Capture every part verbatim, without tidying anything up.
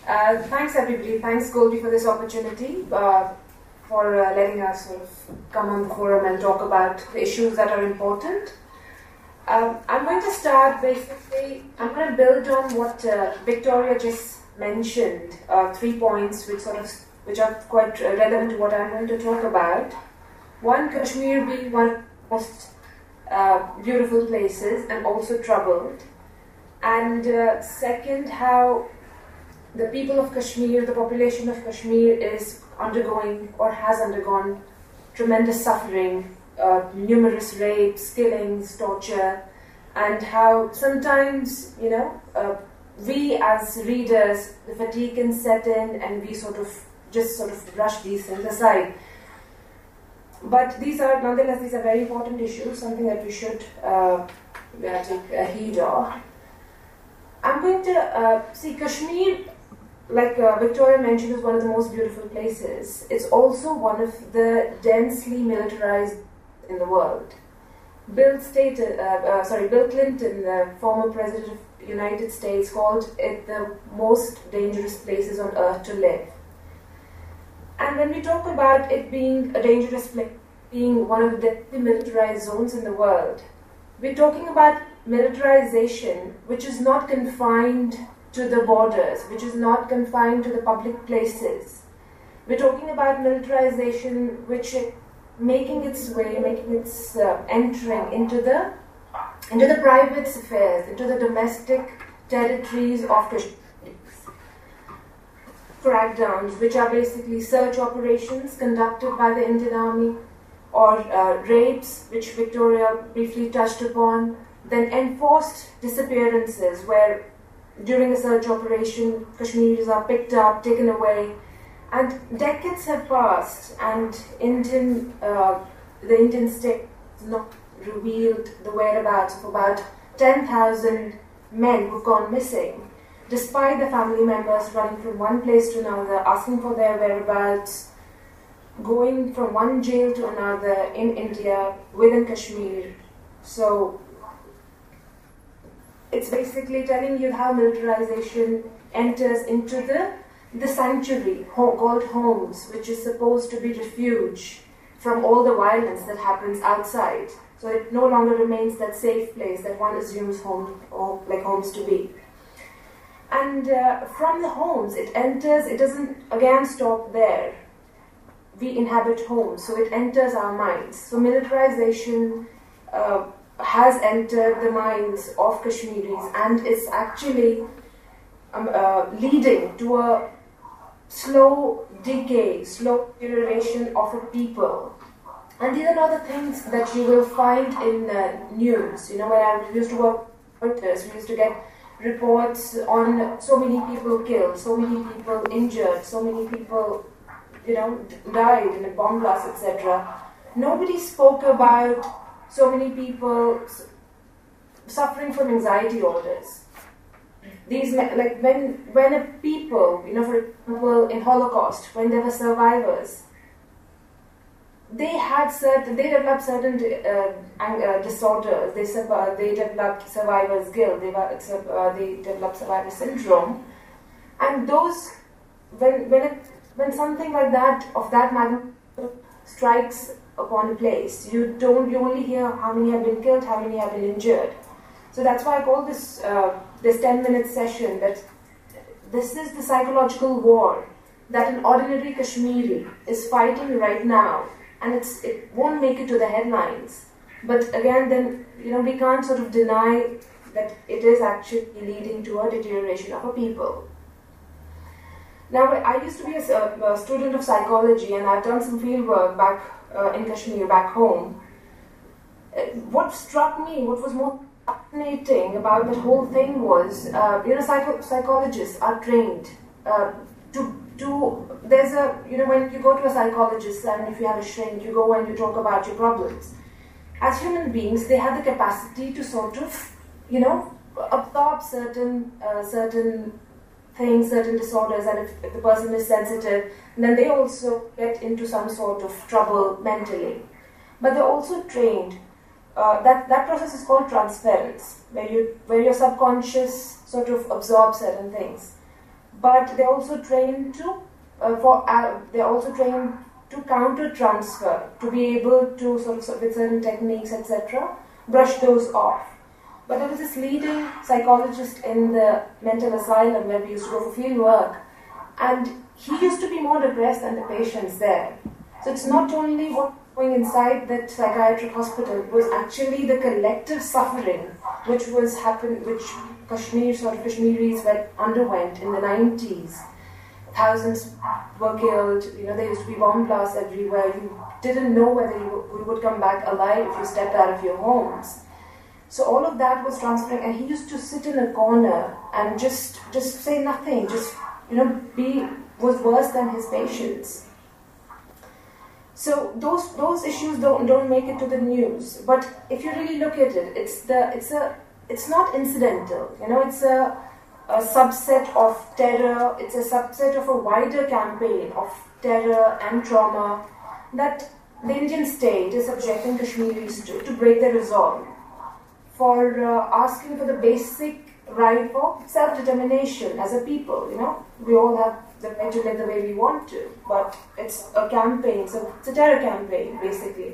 Uh, thanks everybody. Thanks Goldie for this opportunity, uh, for uh, letting us sort of come on the forum and talk about the issues that are important. Um, I'm going to start basically, I'm going to build on what uh, Victoria just mentioned, uh, three points which sort of, which are quite relevant to what I'm going to talk about. One, Kashmir being one of the most uh, beautiful places and also troubled. And uh, second, how the people of Kashmir, the population of Kashmir is undergoing or has undergone tremendous suffering, uh, numerous rapes, killings, torture, and how sometimes, you know, uh, we as readers, the fatigue can set in and we sort of just sort of brush these things aside. But these are, nonetheless, these are very important issues, something that we should uh, take uh, heed of. I'm going to uh, see Kashmir, like uh, Victoria mentioned, is one of the most beautiful places. It's also one of the densely militarized in the world. Bill stated, uh, uh, sorry, Bill Clinton, the former president of the United States, called it the most dangerous places on earth to live. And when we talk about it being a dangerous place, being one of the demilitarized zones in the world, we're talking about militarization which is not confined to the borders, which is not confined to the public places. We're talking about militarization which is making its way, making its uh, entering into the into the private affairs, into the domestic territories of Kashmir. Crackdowns, which are basically search operations conducted by the Indian Army, or uh, rapes, which Victoria briefly touched upon, then enforced disappearances, where during a search operation, Kashmiris are picked up, taken away, and decades have passed, and Indian, uh, the Indian state has not revealed the whereabouts of about ten thousand men who've gone missing, despite the family members running from one place to another, asking for their whereabouts, going from one jail to another in India, within Kashmir. So it's basically telling you how militarization enters into the, the sanctuary called homes, which is supposed to be refuge from all the violence that happens outside. So it no longer remains that safe place that one assumes home, or like homes to be. And uh, from the homes, it enters, it doesn't again stop there. We inhabit homes, so it enters our minds. So militarization uh, has entered the minds of Kashmiris and is actually um, uh, leading to a slow decay, slow deterioration of a people. And these are not the things that you will find in uh, news. You know, when I used to work with this, we used to get reports on so many people killed, so many people injured, so many people, you know, died in a bomb blast, et cetera. Nobody spoke about so many people suffering from anxiety disorders. These, like when when a people, you know, for example, in Holocaust, when there were survivors, they had certain, they developed certain uh, uh, disorders. They uh, they developed survivor's guilt. They were, uh, they developed survivor syndrome, and those when when it, when something like that of that magnitude strikes upon a place, you don't you only hear how many have been killed, how many have been injured. So that's why I call this uh, this ten minute session that this is the psychological war that an ordinary Kashmiri is fighting right now. And it's, it won't make it to the headlines. But again, then, you know, we can't sort of deny that it is actually leading to a deterioration of a people. Now, I used to be a, a student of psychology, and I've done some field work back uh, in Kashmir, back home. What struck me, what was more fascinating about that whole thing was, uh, you know, psycho- psychologists are trained uh, to to, there's a, you know, when you go to a psychologist and if you have a shrink, you go and you talk about your problems. As human beings, they have the capacity to sort of, you know, absorb certain, uh, certain things, certain disorders, and if, if the person is sensitive, then they also get into some sort of trouble mentally. But they're also trained, uh, that, that process is called transference, where, you, where your subconscious sort of absorbs certain things. but they're also trained to, uh, for uh, they're also trained to counter transfer, to be able to sort of, with certain techniques, et cetera, brush those off. But there was this leading psychologist in the mental asylum where we used to go for field work, and he used to be more depressed than the patients there. So it's not only what was going inside that psychiatric hospital, it was actually the collective suffering which was happened, which Kashmir, sort of Kashmiris were, underwent in the nineties. Thousands were killed, you know, there used to be bomb blasts everywhere. You didn't know whether you, you would come back alive if you stepped out of your homes. So all of that was transferring, and he used to sit in a corner and just just say nothing, just, you know, be, was worse than his patients. So those those issues don't don't make it to the news. But if you really look at it, it's the it's a it's not incidental, you know, it's a a subset of terror, it's a subset of a wider campaign of terror and trauma that the Indian state is subjecting Kashmiris to, to break their resolve, for uh, asking for the basic right for self-determination as a people, you know. We all have the right to live the way we want to, but it's a campaign, so it's a terror campaign, basically.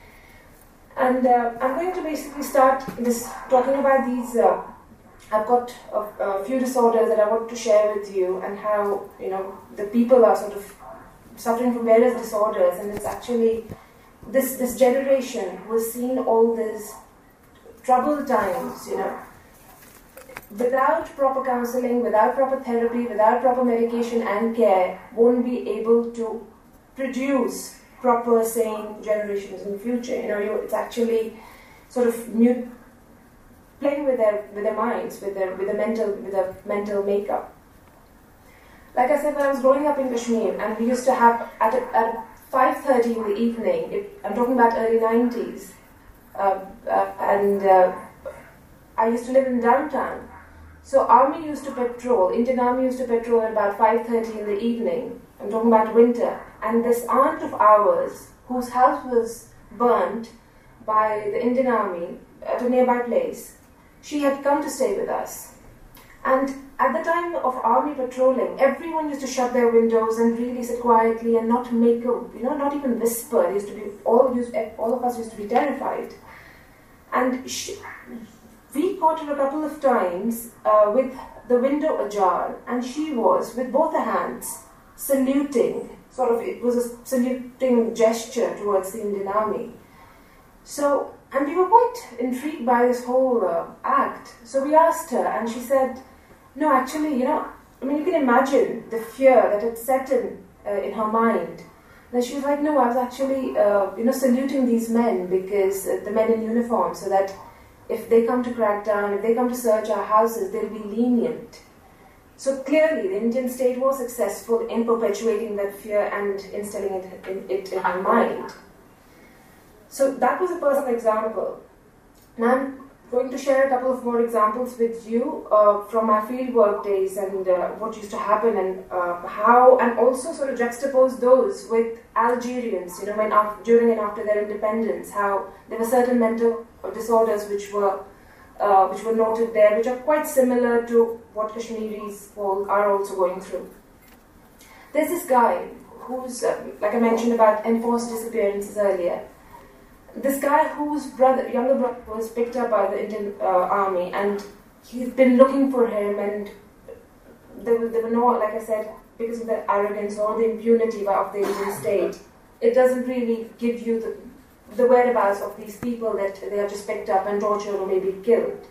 And uh, I'm going to basically start this talking about these uh, I've got a, a few disorders that I want to share with you, and how, you know, the people are sort of suffering from various disorders, and it's actually this this generation who has seen all these troubled times, you know, without proper counseling, without proper therapy, without proper medication and care, won't be able to produce proper, sane generations in the future. You know, you, it's actually sort of mute. Playing with their with their minds, with their with the mental with the mental makeup. Like I said, when I was growing up in Kashmir, and we used to have at a, at five thirty in the evening. It, I'm talking about early nineties, uh, uh, and uh, I used to live in downtown. So army used to patrol. Indian Army used to patrol at about five thirty in the evening. I'm talking about winter. And this aunt of ours, whose house was burnt by the Indian Army at a nearby place, she had come to stay with us. And at the time of army patrolling, everyone used to shut their windows and really sit quietly and not make a, you know, not even whisper. It used to be, all, used, all of us used to be terrified. And she, we caught her a couple of times uh, with the window ajar, and she was, with both her hands, saluting, sort of, it was a saluting gesture towards the Indian Army. So, and we were quite intrigued by this whole uh, act. So we asked her, and she said, no, actually, you know, I mean, you can imagine the fear that had set in uh, in her mind. And she was like, no, I was actually, uh, you know, saluting these men, because uh, the men in uniform, so that if they come to crack down, if they come to search our houses, they'll be lenient. So clearly, the Indian state was successful in perpetuating that fear and instilling it in, it in her mind. So that was a personal example. Now I'm going to share a couple of more examples with you uh, from my field work days, and uh, what used to happen, and uh, how, and also sort of juxtapose those with Algerians, you know, when after, during and after their independence, how there were certain mental disorders which were uh, which were noted there, which are quite similar to what Kashmiris are also going through. There's this guy who's, uh, like I mentioned about enforced disappearances earlier. This guy whose brother, younger brother was picked up by the Indian uh, army, and he's been looking for him, and there were, there were no, like I said, because of the arrogance or the impunity of the Indian state, it doesn't really give you the, the whereabouts of these people that they are just picked up and tortured or maybe killed.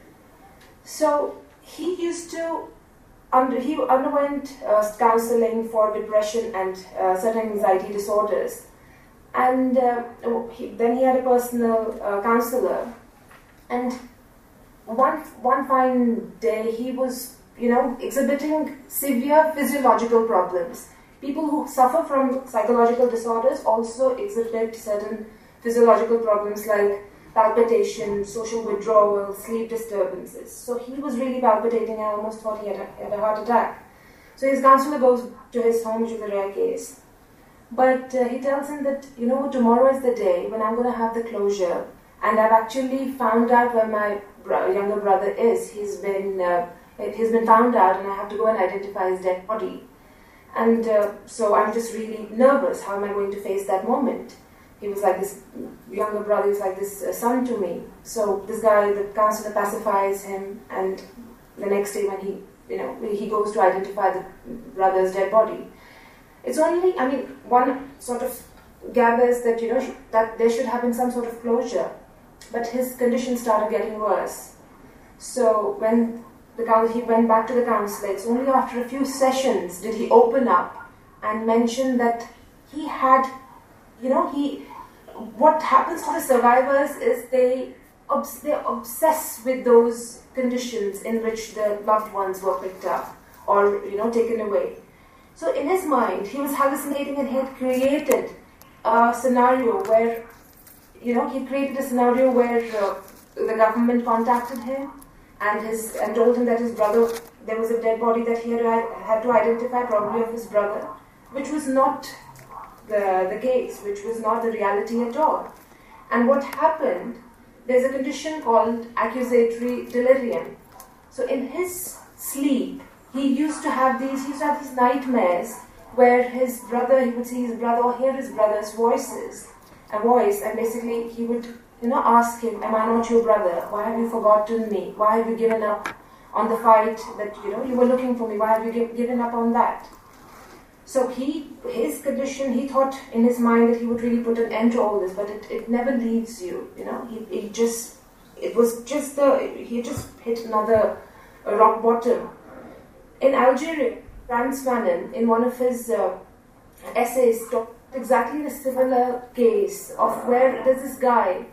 So he used to, under, he underwent uh, counseling for depression and uh, certain anxiety disorders. And uh, he, then he had a personal uh, counselor. And one one fine day, he was, you know, exhibiting severe physiological problems. People who suffer from psychological disorders also exhibit certain physiological problems like palpitation, social withdrawal, sleep disturbances. So he was really palpitating, and almost thought he had a, had a heart attack. So his counselor goes to his home, which is a rare case. But uh, he tells him that, you know, tomorrow is the day when I'm going to have the closure, and I've actually found out where my bro- younger brother is. He's been uh, he's been found out and I have to go and identify his dead body. And uh, so I'm just really nervous. How am I going to face that moment? He was like this younger brother, he was like this uh, son to me. So this guy, the counselor pacifies him, and the next day when he, you know, he goes to identify the brother's dead body. It's only, I mean, one sort of gathers that, you know, that there should have been some sort of closure. But his condition started getting worse. So when the he went back to the counsellor, it's only after a few sessions did he open up and mention that he had, you know, he, what happens to the survivors is they, obs- they obsess with those conditions in which the loved ones were picked up or, you know, taken away. So in his mind, he was hallucinating and he had created a scenario where, you know, he created a scenario where uh, the government contacted him and his and told him that his brother, there was a dead body that he had, had to identify, probably of his brother, which was not the, the case, which was not the reality at all. And what happened, there's a condition called accusatory delirium. So in his sleep, he used to have these, he used to have these nightmares where his brother, he would see his brother or hear his brother's voices, a voice, and basically he would, you know, ask him, am I not your brother? Why have you forgotten me? Why have you given up on the fight that, you know, you were looking for me? Why have you give, given up on that? So he, his condition, he thought in his mind that he would really put an end to all this, but it, it never leaves you, you know. He, he just, it was just the, he just hit another a rock bottom. In Algeria, Frantz Fanon, in one of his uh, essays, talked exactly the similar case of where there's this guy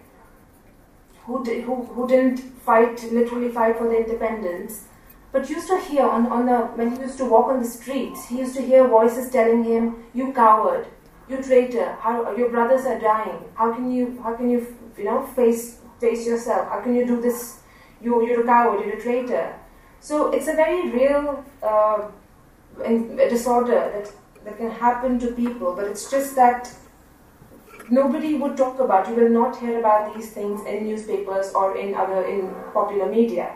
who, di- who who didn't fight, literally fight for the independence, but used to hear on, on the, when he used to walk on the streets, he used to hear voices telling him, you coward, you traitor, how, your brothers are dying, how can you, how can you, you know, face face yourself, how can you do this, you, you're a coward, you're a traitor. So it's a very real uh, a disorder that, that can happen to people, but it's just that nobody would talk about. You will not hear about these things in newspapers or in other in popular media.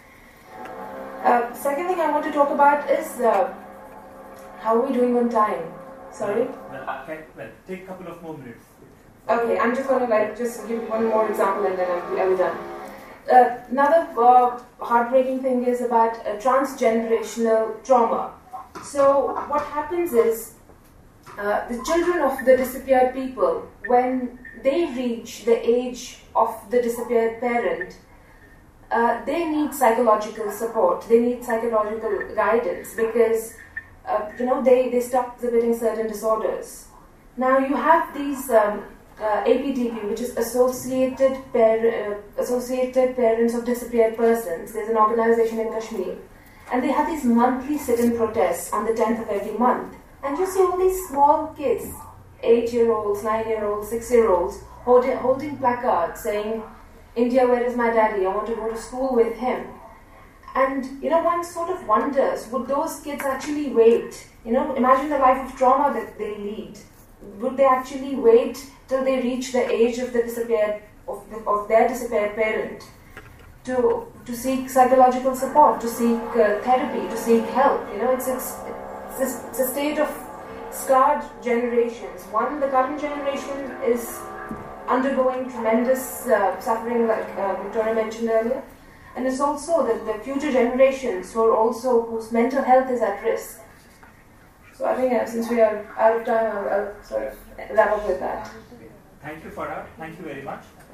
Uh, second thing I want to talk about is uh, how are we doing on time? Sorry? Well, okay, well, take a couple of more minutes. Okay, I'm just going to like just give one more example and then I'll be, I'll be done. Uh, another uh, heartbreaking thing is about uh, transgenerational trauma. So what happens is uh, the children of the disappeared people, when they reach the age of the disappeared parent, uh, they need psychological support, they need psychological guidance because uh, you know they, they start exhibiting certain disorders. Now you have these um, uh, A P D P, which is Associated, Par- uh, Associated Parents of Disappeared Persons. There's an organization in Kashmir. And they have these monthly sit-in protests on the tenth of every month. And you see all these small kids, eight-year-olds, nine-year-olds, six-year-olds, holding, holding placards saying, India, where is my daddy? I want to go to school with him. And, you know, one sort of wonders, would those kids actually wait? You know, imagine the life of trauma that they lead. Would they actually wait till they reach the age of the disappeared, of, the, of their disappeared parent to to seek psychological support, to seek uh, therapy, to seek help? You know, it's, it's, it's, a, it's a state of scarred generations. One, the current generation is undergoing tremendous uh, suffering, like uh, Victoria mentioned earlier, and it's also that the future generations who are also, whose mental health is at risk. So I think uh, since we are out of time, I'll, I'll sort of wrap up with that. Thank you, Farah. Thank you very much.